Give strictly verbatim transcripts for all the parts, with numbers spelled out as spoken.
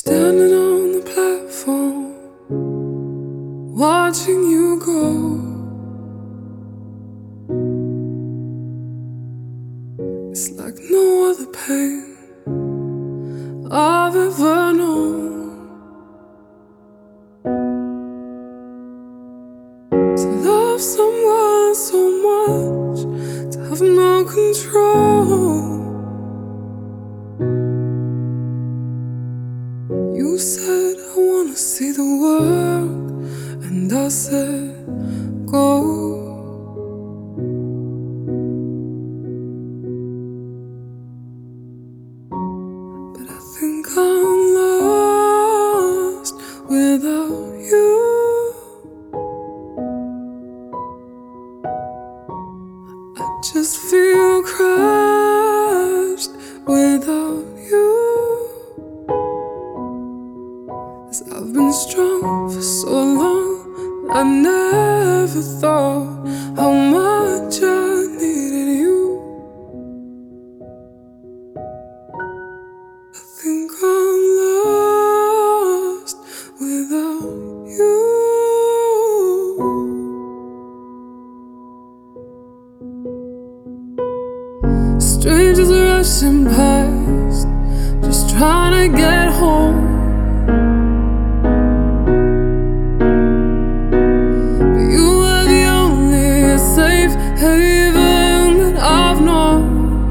Standing on the platform, watching you go. It's like no other pain I've ever known. To love someone so much, to have no control. You said I wanna see the world, and I said go. But I think I'm lost without you. I just feel crushed without you. I've been strong for so long, I never thought how much I needed you. I think I'm lost without you. Strangers rushing past, just trying to get home. Haven that I've known.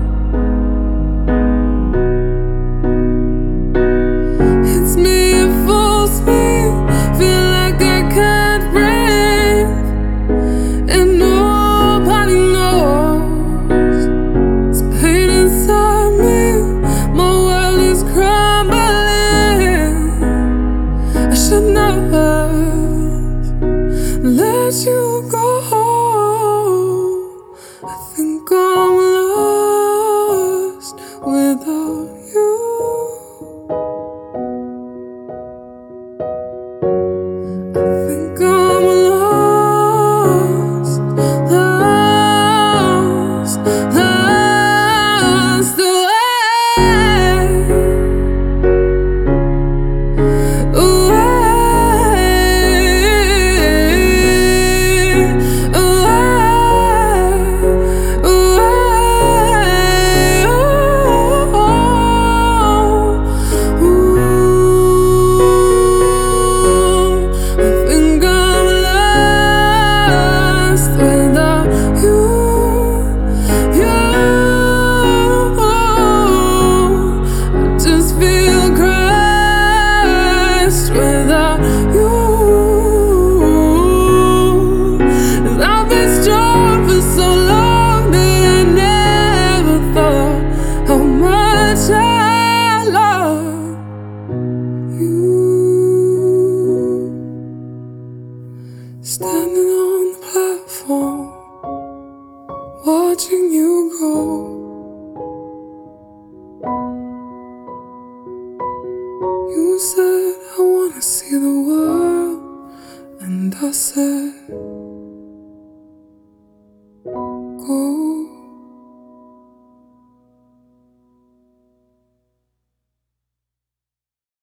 Hits me at full speed, feel like I can't breathe, and nobody knows. It's pain inside me, my world is crumbling. I should never let you go. I think I'm lost without you. I think I'm lost, lost, lost away, away, without you. And I've been strong for so long that I never thought how much I love you. Standing on the platform, watching you go. You said I wanna see the world, and I said